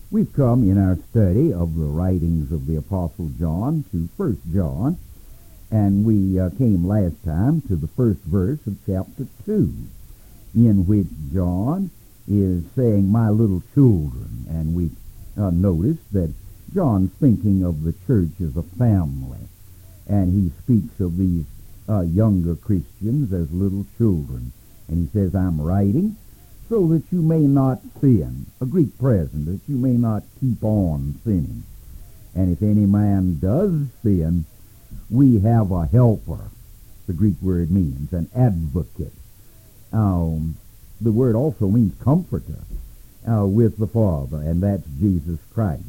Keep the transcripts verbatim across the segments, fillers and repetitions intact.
We've come in our study of the writings of the Apostle John to First John, and we uh, came last time to the first verse of chapter two, in which John is saying, "My little children," and we uh, noticed that John's thinking of the church as a family, and he speaks of these uh, younger Christians as little children, and he says, "I'm writing so that you may not sin," a Greek present, that you may not keep on sinning. "And if any man does sin, we have a helper," the Greek word means, an advocate. Um, the word also means comforter uh, with the Father, and that's Jesus Christ.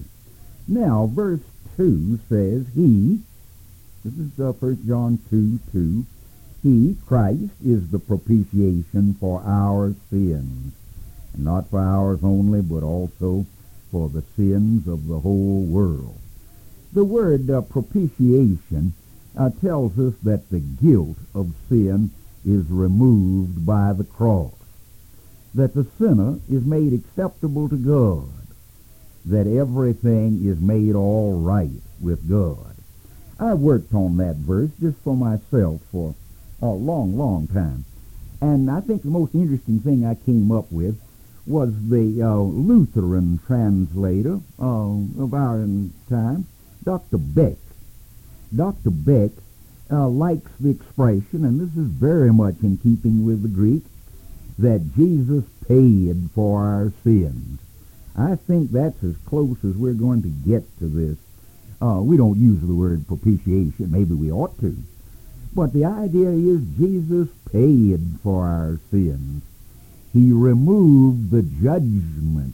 Now, verse two says, He, this is uh, First John two two, He, Christ, is the propitiation for our sins, and not for ours only, but also for the sins of the whole world. The word uh, propitiation uh, tells us that the guilt of sin is removed by the cross, that the sinner is made acceptable to God, that everything is made all right with God. I worked on that verse just for myself for a long, long time. And I think the most interesting thing I came up with was the uh, Lutheran translator uh, of our time, Doctor Beck. Doctor Beck uh, likes the expression, and this is very much in keeping with the Greek, that Jesus paid for our sins. I think that's as close as we're going to get to this. Uh, we don't use the word propitiation. Maybe we ought to. But the idea is Jesus paid for our sins. He removed the judgment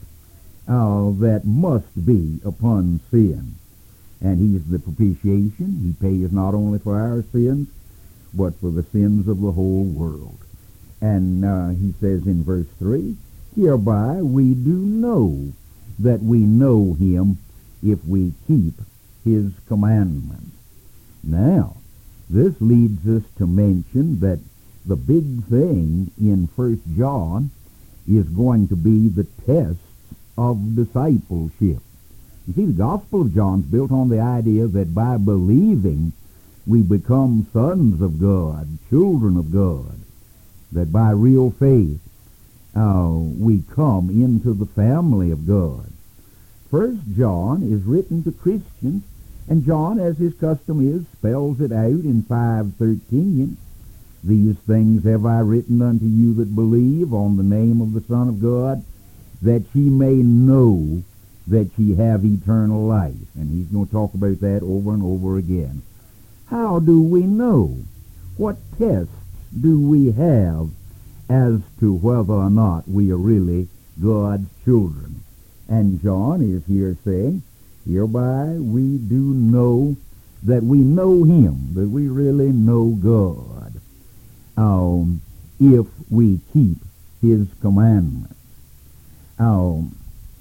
uh, that must be upon sin. And He's the propitiation. He pays not only for our sins, but for the sins of the whole world. And uh, he says in verse three, "Hereby we do know that we know Him if we keep His commandments." Now, this leads us to mention that the big thing in First John is going to be the tests of discipleship. You see, the Gospel of John's built on the idea that by believing we become sons of God, children of God, that by real faith uh, we come into the family of God. First John is written to Christians, and John, as his custom is, spells it out in five thirteen. "These things have I written unto you that believe on the name of the Son of God, that ye may know that ye have eternal life." And he's going to talk about that over and over again. How do we know? What tests do we have as to whether or not we are really God's children? And John is here saying, hereby we do know that we know Him, that we really know God, um, if we keep His commandments. Um,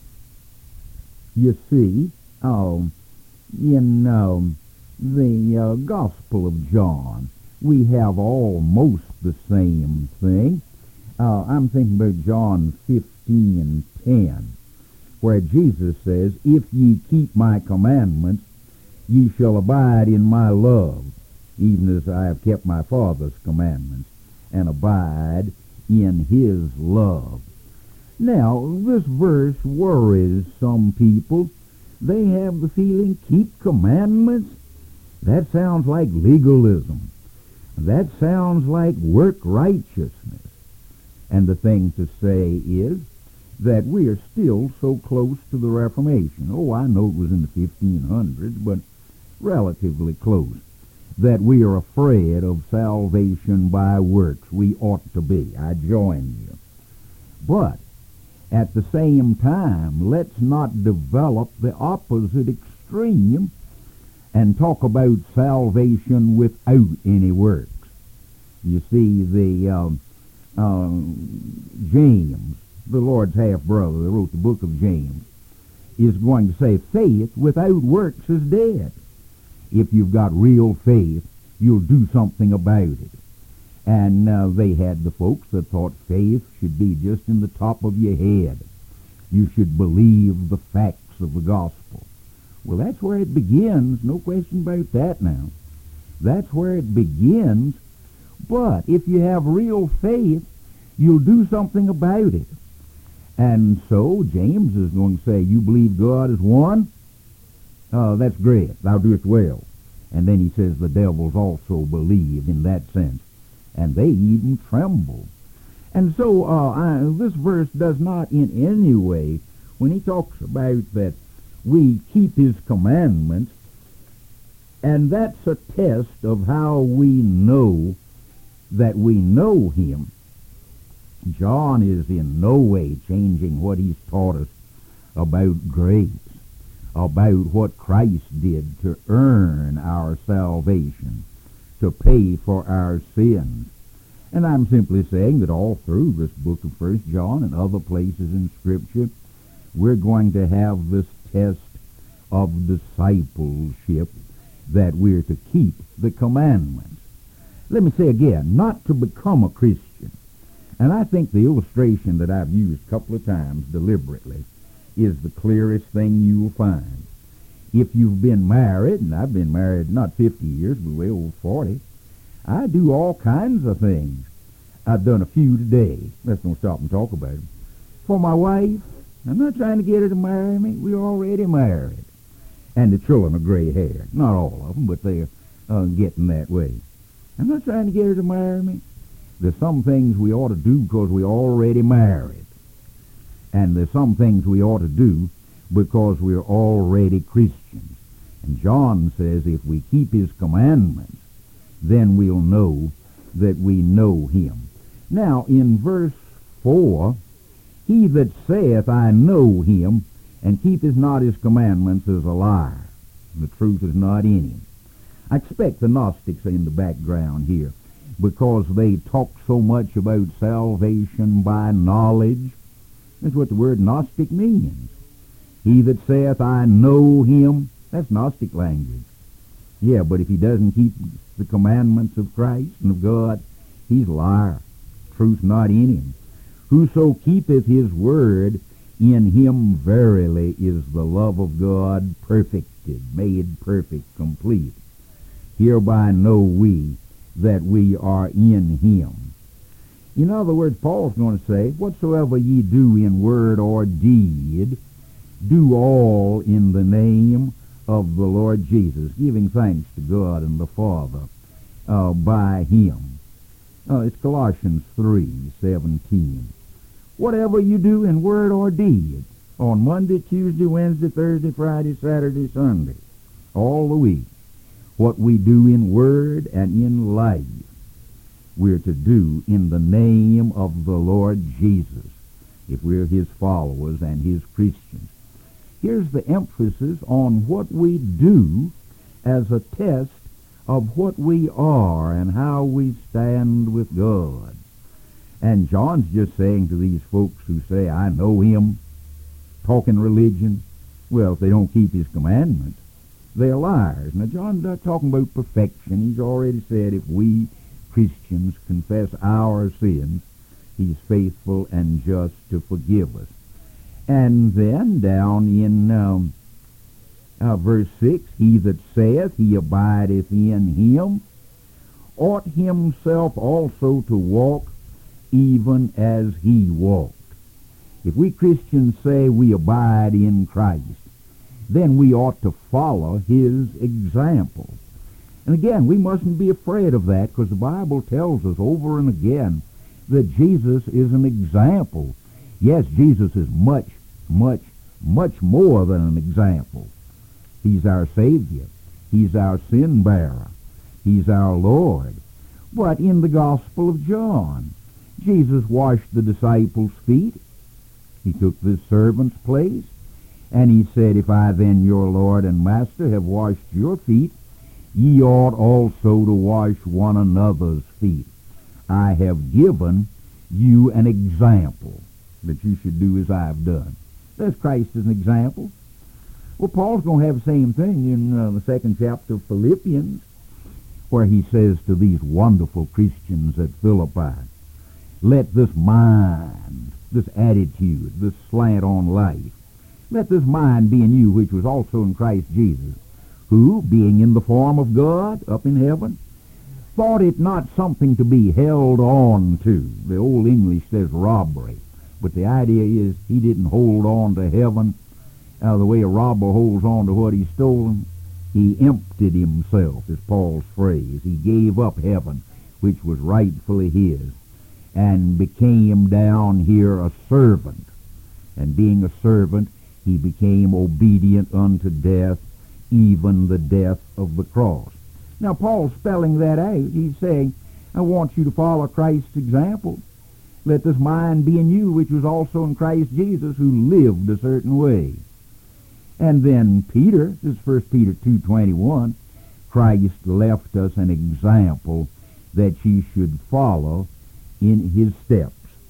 you see, um, in um, the uh, Gospel of John, we have almost the same thing. Uh, I'm thinking about John fifteen and ten, where Jesus says, "If ye keep my commandments, ye shall abide in my love, even as I have kept my Father's commandments, and abide in His love." Now, this verse worries some people. They have the feeling, keep commandments? That sounds like legalism. That sounds like work righteousness. And the thing to say is that we are still so close to the Reformation. Oh, I know it was in the fifteen hundreds, but relatively close. That we are afraid of salvation by works. We ought to be. I join you. But at the same time, let's not develop the opposite extreme and talk about salvation without any works. You see, the um, uh, James, the Lord's half-brother that wrote the book of James, is going to say faith without works is dead. If you've got real faith, you'll do something about it. And uh, they had the folks that thought faith should be just in the top of your head. You should believe the facts of the gospel. Well, that's where it begins, no question about that now. That's where it begins. But if you have real faith, you'll do something about it. And so James is going to say, you believe God is one? Uh, that's great. Thou doest well. And then he says the devils also believe in that sense. And they even tremble. And so uh, I, this verse does not in any way, when he talks about that we keep his commandments, and that's a test of how we know that we know him. John is in no way changing what he's taught us about grace, about what Christ did to earn our salvation, to pay for our sins. And I'm simply saying that all through this book of First John and other places in Scripture, we're going to have this test of discipleship, that we're to keep the commandments. Let me say again, not to become a Christian. And I think the illustration that I've used a couple of times deliberately is the clearest thing you will find. If you've been married, and I've been married not fifty years, but way over forty, I do all kinds of things. I've done a few today. Let's not stop and talk about them. For my wife, I'm not trying to get her to marry me. We're already married. And the children are gray haired. Not all of them, but they're uh, getting that way. I'm not trying to get her to marry me. There's some things we ought to do because we're already married. And there's some things we ought to do because we're already Christians. And John says if we keep his commandments, then we'll know that we know him. Now, in verse four, he that saith, I know him, and keepeth not his commandments, is a liar. The truth is not in him. I expect the Gnostics are in the background here, because they talk so much about salvation by knowledge. That's what the word Gnostic means. He that saith, I know him, that's Gnostic language. Yeah, but if he doesn't keep the commandments of Christ and of God, he's a liar. Truth not in him. Whoso keepeth his word, in him verily is the love of God perfected, made perfect, complete. Hereby know we that we are in him. In other words, Paul's going to say, whatsoever ye do in word or deed, do all in the name of the Lord Jesus, giving thanks to God and the Father uh, by him. Uh, it's Colossians three seventeen. Whatever you do in word or deed, on Monday, Tuesday, Wednesday, Thursday, Friday, Saturday, Sunday, all the week, what we do in word and in life, we're to do in the name of the Lord Jesus, if we're his followers and his Christians. Here's the emphasis on what we do as a test of what we are and how we stand with God. And John's just saying to these folks who say, I know him, talking religion, well, if they don't keep his commandments, they're liars. Now, John's not talking about perfection. He's already said if we Christians confess our sins, he's faithful and just to forgive us. And then down in um, uh, verse six, he that saith he abideth in him ought himself also to walk even as he walked. If we Christians say we abide in Christ, then we ought to follow his example. And again, we mustn't be afraid of that, because the Bible tells us over and again that Jesus is an example. Yes, Jesus is much, much, much more than an example. He's our Savior. He's our sin bearer. He's our Lord. But in the Gospel of John, Jesus washed the disciples' feet. He took this servant's place, and he said, if I then, your Lord and Master, have washed your feet, ye ought also to wash one another's feet. I have given you an example that you should do as I have done. There's Christ as an example. Well, Paul's going to have the same thing in uh, the second chapter of Philippians, where he says to these wonderful Christians at Philippi, let this mind, this attitude, this slant on life, Let this mind be in you, which was also in Christ Jesus, who, being in the form of God up in heaven, thought it not something to be held on to. The old English says robbery, but the idea is he didn't hold on to heaven uh, the way a robber holds on to what he's stolen. He emptied himself, is Paul's phrase. He gave up heaven, which was rightfully his, and became down here a servant. And being a servant, he became obedient unto death, even the death of the cross. Now, Paul's spelling that out. He's saying, I want you to follow Christ's example. Let this mind be in you, which was also in Christ Jesus, who lived a certain way. And then Peter, this is First Peter two twenty-one, Christ left us an example that ye should follow in his steps.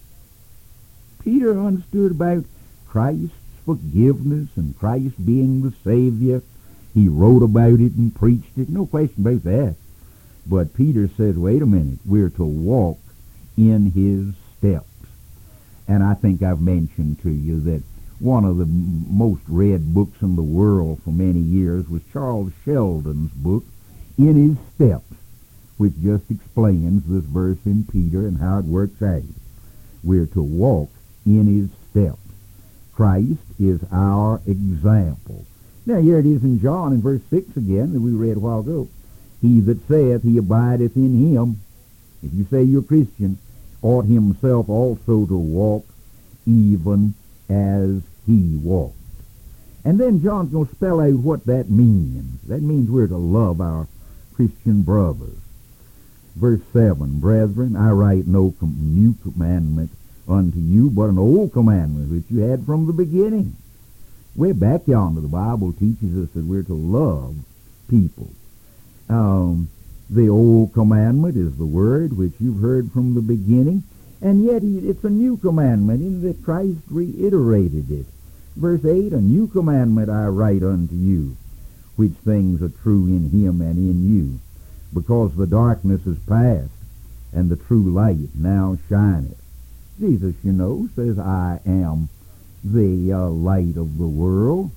Peter understood about Christ's forgiveness and Christ being the Savior. He wrote about it and preached it, no question about that. But Peter says, wait a minute, we're to walk in his steps. And I think I've mentioned to you that one of the most read books in the world for many years was Charles Sheldon's book, In His Steps, which just explains this verse in Peter and how it works out. We're to walk in his steps. Christ is our example. Now here it is in John in verse six again that we read a while ago. He that saith he abideth in him, if you say you're a Christian, ought himself also to walk even as he walked. And then John's going to spell out what that means. That means we're to love our Christian brothers. Verse seven, Brethren, I write no com- new commandment unto you, but an old commandment which you had from the beginning. Way back yonder, the Bible teaches us that we're to love people. Um, the old commandment is the word which you've heard from the beginning, and yet it's a new commandment in that Christ reiterated it. Verse eight, a new commandment I write unto you, which things are true in him and in you, because the darkness is past, and the true light now shineth. Jesus, you know, says, I am the uh, light of the world.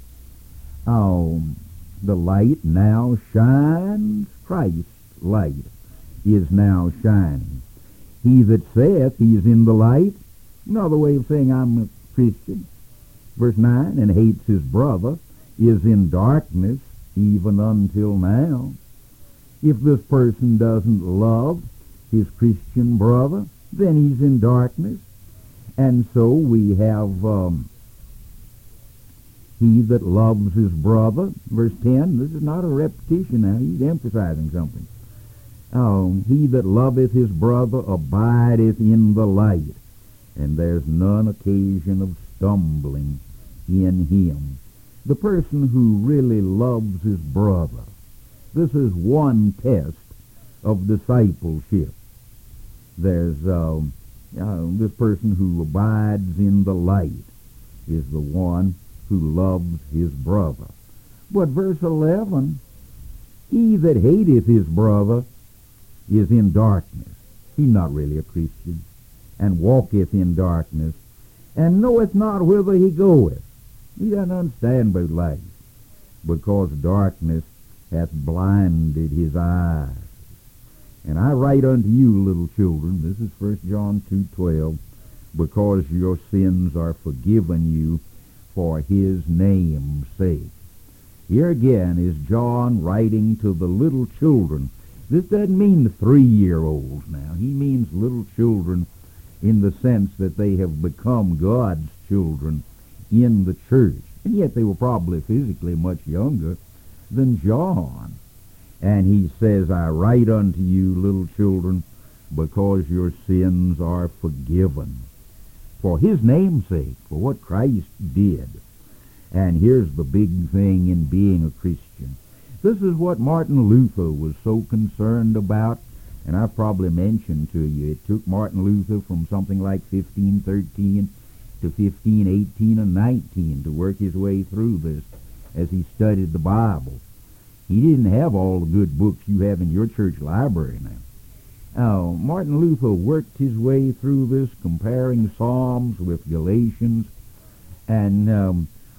Um, the light now shines. Christ's light is now shining. He that saith he is in the light, another way of saying I'm a Christian. Verse nine, and hates his brother, is in darkness even until now. If this person doesn't love his Christian brother, then he's in darkness. And so we have um, he that loves his brother. Verse ten, this is not a repetition now. He's emphasizing something. Um, he that loveth his brother abideth in the light, and there's none occasion of stumbling in him. The person who really loves his brother. This is one test of discipleship. There's um, uh, this person who abides in the light is the one who loves his brother. But verse eleven, he that hateth his brother is in darkness. He's not really a Christian, and walketh in darkness, and knoweth not whither he goeth. He doesn't understand about life, because darkness hath blinded his eyes. And I write unto you, little children, this is First John two twelve, because your sins are forgiven you for his name's sake. Here again is John writing to the little children. This doesn't mean the three-year-olds now. He means little children in the sense that they have become God's children in the church. And yet they were probably physically much younger than John. And he says, I write unto you, little children, because your sins are forgiven. For his name's sake, for what Christ did. And here's the big thing in being a Christian. This is what Martin Luther was so concerned about, and I've probably mentioned to you, it took Martin Luther from something like fifteen thirteen to fifteen eighteen and nineteen to work his way through this as he studied the Bible. He didn't have all the good books you have in your church library now. Uh, Martin Luther worked his way through this, comparing Psalms with Galatians, and um,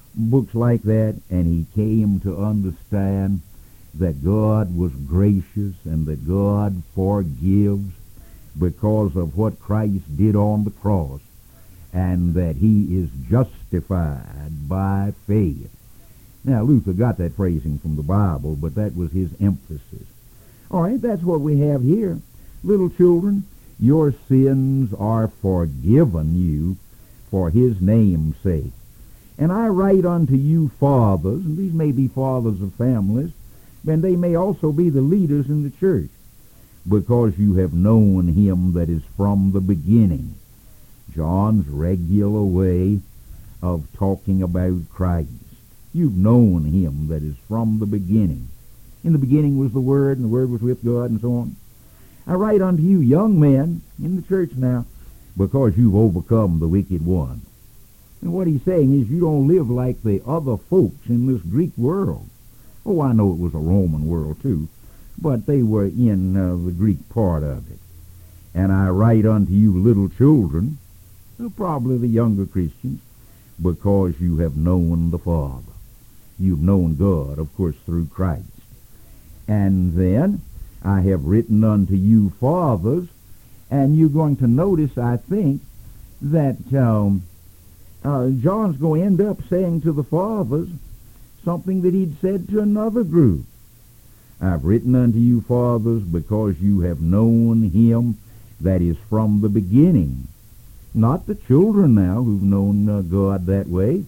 books like that, and he came to understand that God was gracious and that God forgives because of what Christ did on the cross, and that he is justified by faith. Now, Luther got that phrasing from the Bible, but that was his emphasis. All right, that's what we have here. Little children, your sins are forgiven you for his name's sake. And I write unto you fathers, and these may be fathers of families, and they may also be the leaders in the church, because you have known him that is from the beginning. John's regular way of talking about Christ. You've known him that is from the beginning. In the beginning was the Word, and the Word was with God, and so on. I write unto you, young men, in the church now, because you've overcome the wicked one. And what he's saying is you don't live like the other folks in this Greek world. Oh, I know it was a Roman world too, but they were in uh, the Greek part of it. And I write unto you, little children, probably the younger Christians, because you have known the Father. You've known God, of course, through Christ. And then I have written unto you fathers, and you're going to notice, I think, that um, uh, John's going to end up saying to the fathers something that he'd said to another group. I've written unto you fathers because you have known him that is from the beginning. Not the children now who've known uh, God that way.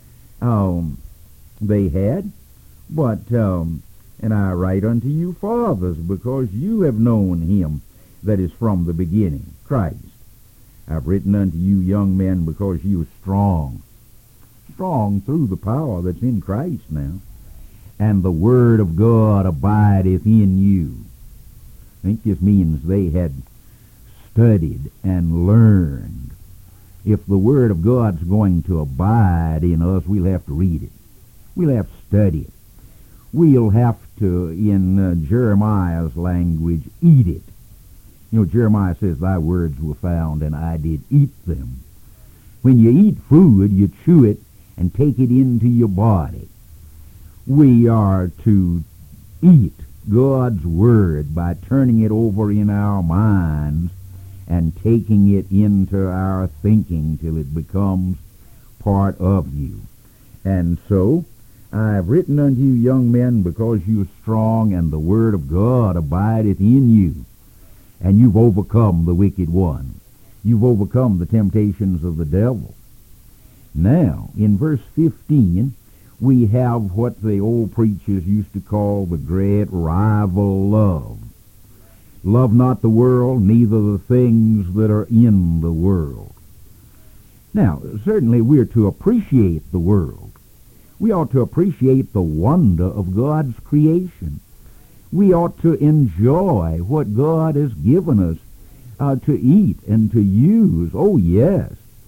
Um, they had, but, um, and I write unto you fathers because you have known him that is from the beginning, Christ. I've written unto you young men because you are strong. Strong through the power that's in Christ now. And the word of God abideth in you. I think this means they had studied and learned. If the word of God's going to abide in us, we'll have to read it. We'll have to study it. We'll have to, in uh, Jeremiah's language, eat it. You know, Jeremiah says, thy words were found, and I did eat them. When you eat food, you chew it and take it into your body. We are to eat God's word by turning it over in our minds and taking it into our thinking till it becomes part of you. And so, I have written unto you, young men, because you are strong, and the word of God abideth in you, and you've overcome the wicked one. You've overcome the temptations of the devil. Now, in verse fifteen, we have what the old preachers used to call the great rival love. Love not the world, neither the things that are in the world. Now, certainly we're to appreciate the world. We ought to appreciate the wonder of God's creation. We ought to enjoy what God has given us uh, to eat and to use. Oh, yes.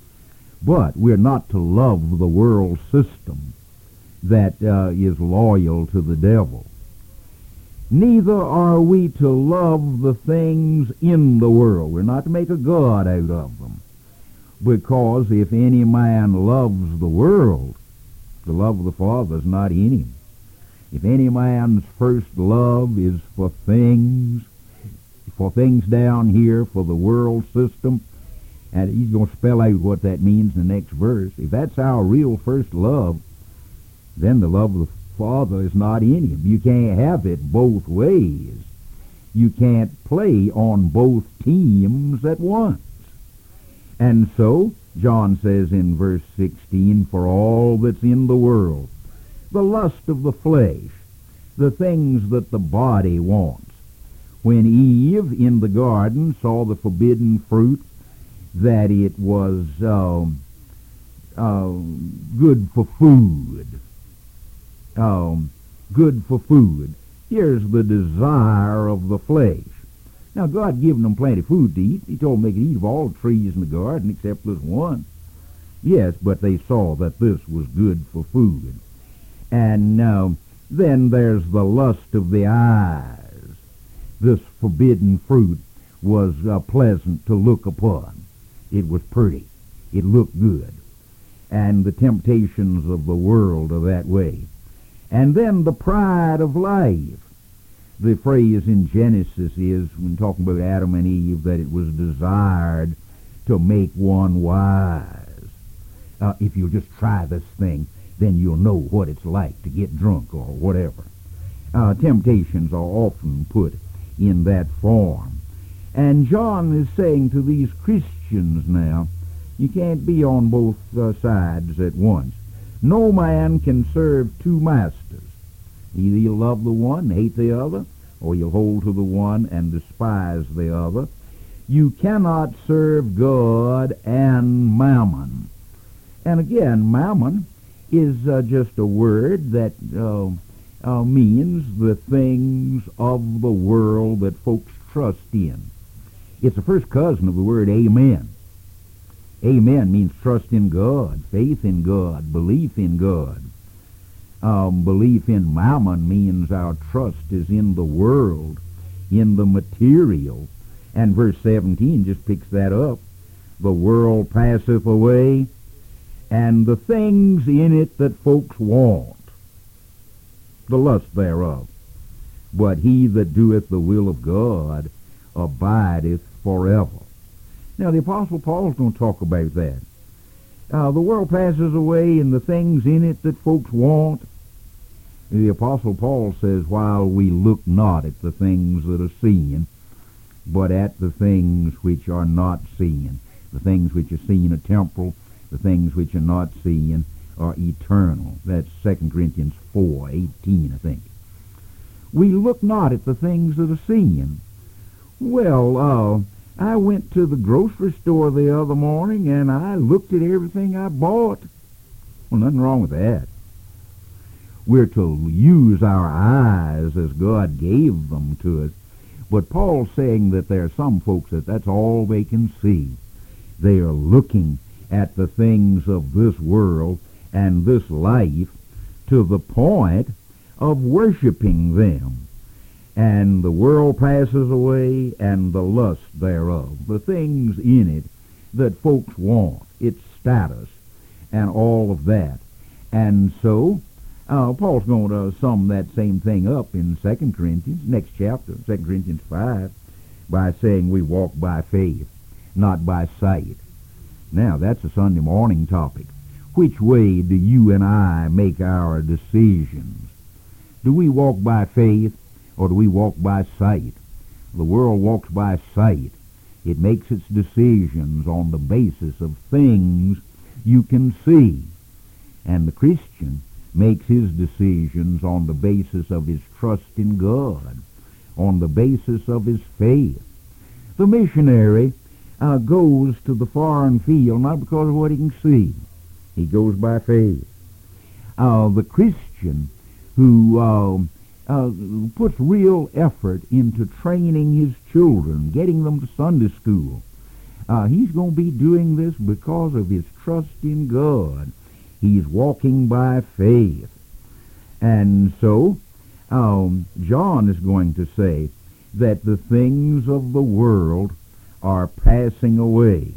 But we're not to love the world system that uh, is loyal to the devil. Neither are we to love the things in the world. We're not to make a god out of them. Because if any man loves the world, the love of the Father is not in him. If any man's first love is for things, for things down here, for the world system, and he's going to spell out what that means in the next verse. If that's our real first love, then the love of the Father is not in him. You can't have it both ways. You can't play on both teams at once. And so, John says in verse sixteen, for all that's in the world, the lust of the flesh, the things that the body wants. When Eve in the garden saw the forbidden fruit, that it was um, uh, good for food. Um, good for food. Here's the desire of the flesh. Now, God given them plenty of food to eat. He told them they could eat of all the trees in the garden except this one. Yes, but they saw that this was good for food. And uh, then there's the lust of the eyes. This forbidden fruit was uh, pleasant to look upon. It was pretty. It looked good. and the temptations of the world are that way. And then the pride of life. The phrase in Genesis is, when talking about Adam and Eve, that it was desired to make one wise. Uh, if you'll just try this thing, then you'll know what it's like to get drunk or whatever. Uh, temptations are often put in that form. And John is saying to these Christians now, you can't be on both uh, sides at once. No man can serve two masters. Either you'll love the one, hate the other, or you'll hold to the one and despise the other. You cannot serve God and mammon. And again, mammon is uh, just a word that uh, uh, means the things of the world that folks trust in. It's the first cousin of the word amen. Amen means trust in God, faith in God, belief in God. Um, belief in mammon means our trust is in the world, in the material. And verse seventeen just picks that up. The world passeth away, and the things in it that folks want, the lust thereof. But he that doeth the will of God abideth forever. Now the Apostle Paul's going to talk about that. Uh, the world passes away, and the things in it that folks want. The Apostle Paul says, while we look not at the things that are seen, but at the things which are not seen. The things which are seen are temporal. The things which are not seen are eternal. That's Second Corinthians four eighteen, I think. We look not at the things that are seen. Well, uh, I went to the grocery store the other morning, and I looked at everything I bought. Well, nothing wrong with that. We're to use our eyes as God gave them to us. But Paul's saying that there are some folks that that's all they can see. They are looking at the things of this world and this life to the point of worshiping them. And the world passes away, and the lust thereof, the things in it that folks want, its status, and all of that. And so, uh, Paul's going to sum that same thing up in Second Corinthians, next chapter, Second Corinthians five, by saying we walk by faith, not by sight. Now, that's a Sunday morning topic. Which way do you and I make our decisions? Do we walk by faith, or do we walk by sight? The world walks by sight. It makes its decisions on the basis of things you can see. And the Christian makes his decisions on the basis of his trust in God, on the basis of his faith. The missionary uh, goes to the foreign field not because of what he can see. He goes by faith. Uh, the Christian who uh, uh, puts real effort into training his children, getting them to Sunday school, uh, he's going to be doing this because of his trust in God. He's walking by faith. And so, um, John is going to say that the things of the world are passing away.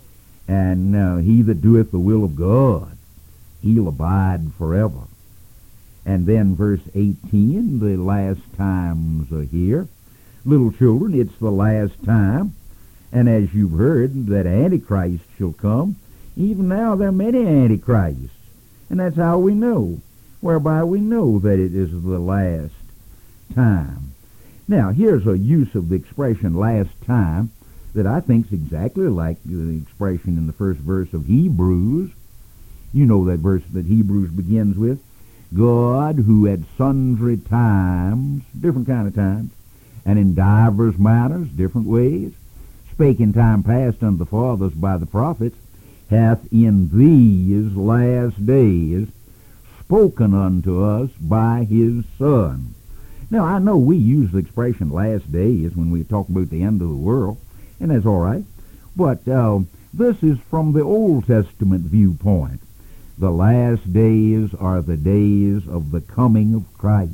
And uh, he that doeth the will of God, he'll abide forever. And then verse eighteen, the last times are here. Little children, it's the last time. And as you've heard that Antichrist shall come, even now there are many Antichrists. And that's how we know, whereby we know that it is the last time. Now, here's a use of the expression last time that I think is exactly like the expression in the first verse of Hebrews. You know that verse that Hebrews begins with. God, who at sundry times, different kind of times, and in divers manners, different ways, spake in time past unto the fathers by the prophets, hath in these last days spoken unto us by his Son. Now, I know we use the expression last days when we talk about the end of the world, and that's all right. But uh, this is from the Old Testament viewpoint. The last days are the days of the coming of Christ.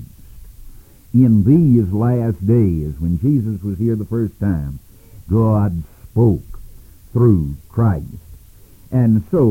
In these last days, when Jesus was here the first time, God spoke through Christ. And so,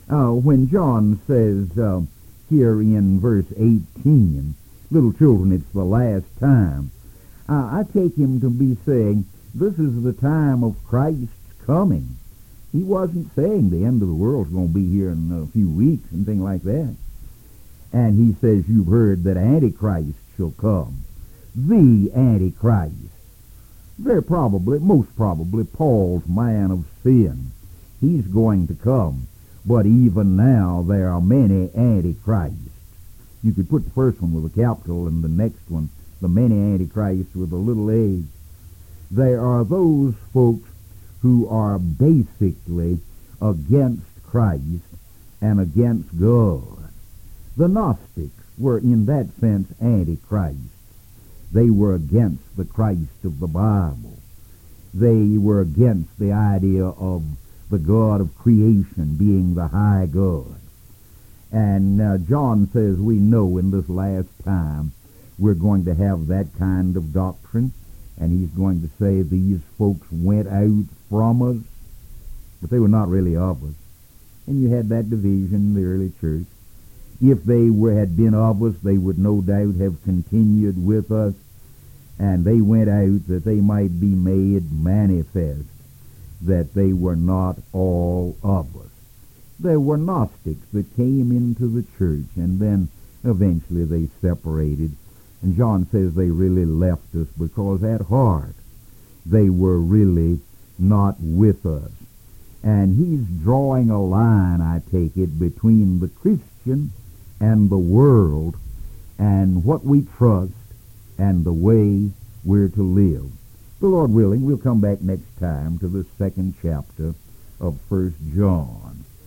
Uh, when John says uh, here in verse eighteen, little children, it's the last time, uh, I take him to be saying this is the time of Christ's coming. He wasn't saying the end of the world's going to be here in a few weeks and things like that. And he says you've heard that Antichrist shall come. The Antichrist. Very probably, most probably, Paul's man of sin. He's going to come. But even now, there are many Antichrists. You could put the first one with a capital and the next one, the many Antichrists with a little a. There are those folks who are basically against Christ and against God. The Gnostics were in that sense Antichrist. They were against the Christ of the Bible. They were against the idea of the God of creation being the high God. And uh, John says we know in this last time we're going to have that kind of doctrine. And he's going to say these folks went out from us, but they were not really of us. And you had that division in the early church. If they were had been of us, they would no doubt have continued with us, and they went out that they might be made manifest that they were not all of us. There were Gnostics that came into the church, and then eventually they separated. And John says they really left us because at heart they were really not with us. And he's drawing a line, I take it, between the Christian and the world and what we trust and the way we're to live. The Lord willing, we'll come back next time to the second chapter of First John.